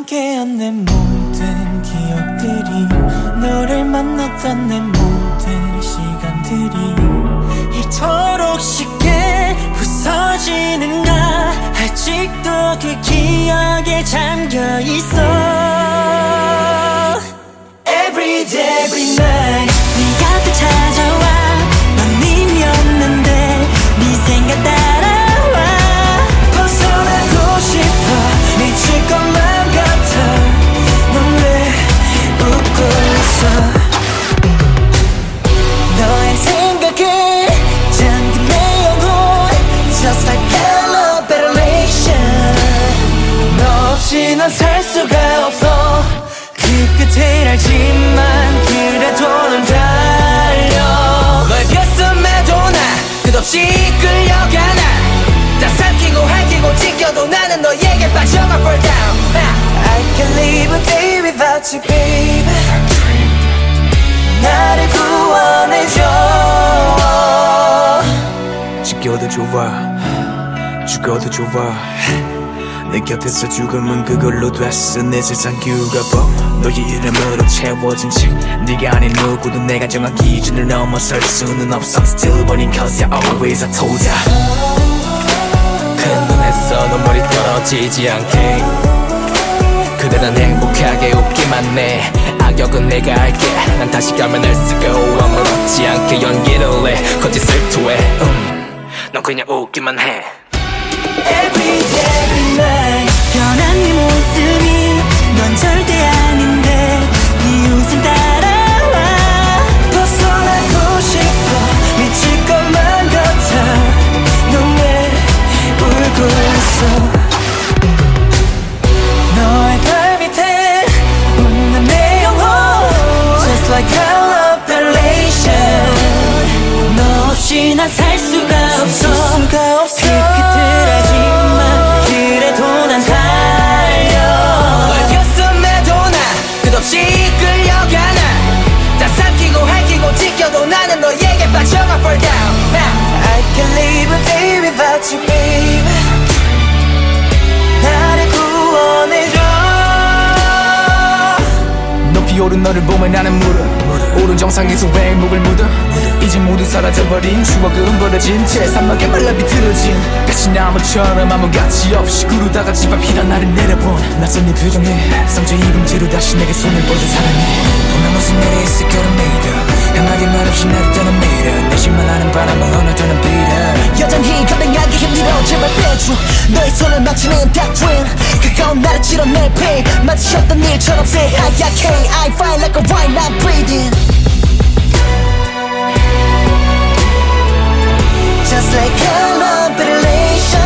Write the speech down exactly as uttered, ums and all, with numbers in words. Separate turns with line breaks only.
함께한 내 모든 기억들이 너를 만났던 내 모든 시간들이 이토록 쉽게 부서지는가 아직도 그 기억에 잠겨있어 Every day, every night 네 곁에 찾아와 넌 의미없는데 네 생각 따라와 벗어나고 싶어 미칠 것만 같아 넌 왜 웃고 있어 너의 생각에 잠긴 내 영혼 Just like hello ventilation 너 없이 난 살 수가 없어 그 끝을 알지만 그래도 넌 달려 너의 뱃속에도 나 끝없이 끌려가나 다 삼키고 핥히고 찢겨도 나는 너에게 빠져가 fall down I can't live a day without you baby 나를 구원해줘
지겨도 좋아 죽어도 좋아 내 곁에서 죽음은 그걸로 됐어 내 세상 규가법 너의 이름으로 채워진 책 네가 아닌 누구도 내가 정한 기준을 넘어설 수는 없어 Still burning cause you're always a told ya 큰 눈에서 눈물이 떨어지지 않게 그대는 행복하게 웃기만 해 악역은 내가 알게 난 다시 가면 할 수가 아무렇지 않게 연기를 해 거짓을 토해 음, 넌 그냥 웃기만 해
Every day, every night 변한 네 모습이 넌 절대 아닌데 네 웃음 따라와 벗어나고 싶어 미칠 것만 같아 넌 왜 울고 있어 너의 발 밑에 웃는 내 영혼 Just like hello ventilation 너 없이 난 살 수가 없어 그 끝을 알지만 그래도 난 달려 너의 곁섬에도 나 끝없이 끌려가나 다 삼키고 핥히고 찢겨도 나는 너에게 빠져가 fall down I can't live a day without you baby 나를 구원해줘
높이 오른 너를 보면 나는 물어 오른 정상에서 왜 목을 묻어 이제 모두 사라져버린 추억은 버려진 채 산막에 말라 비틀어진 가시나무처럼 아무 가치 없이 구르다가 집 앞 피란 나를 내려본 낯선 네 표정에 상처 입은 채로 다시 내게 손을 뻗어 사랑해 보면 무슨 일이 있을 거라 믿어 한마디 말 없이 나를 떠나밀어 내실만 하는 바람을 어느저는 빌어
여전히 감당하기 힘들어 제발 빼줘 너의 손을 막치는 that dream 그건 나를 찔러낼 pain 마주쳤던 일처럼 새하얗게 I fight like a wine not breathing Just like hello ventilation